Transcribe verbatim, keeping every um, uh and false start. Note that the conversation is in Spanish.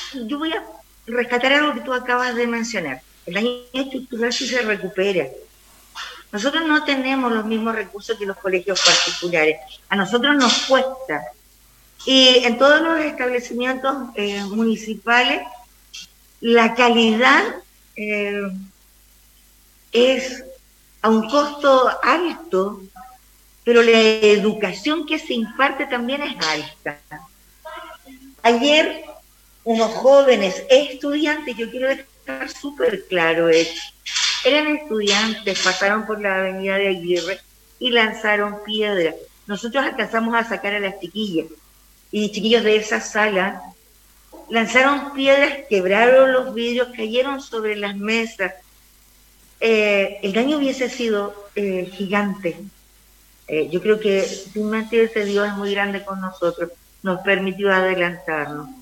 yo voy a rescatar algo que tú acabas de mencionar. El daño estructural sí se recupera. Nosotros no tenemos los mismos recursos que los colegios particulares. A nosotros nos cuesta. Y en todos los establecimientos eh, municipales, la calidad eh, es a un costo alto, pero la educación que se imparte también es alta. Ayer, unos jóvenes estudiantes, yo quiero dejar súper claro esto, eran estudiantes, pasaron por la avenida de Aguirre y lanzaron piedras. Nosotros alcanzamos a sacar a las chiquillas, y chiquillos de esa sala lanzaron piedras, quebraron los vidrios, cayeron sobre las mesas. Eh, el daño hubiese sido eh, gigante. Eh, yo creo que finalmente ese Dios es muy grande con nosotros, nos permitió adelantarnos.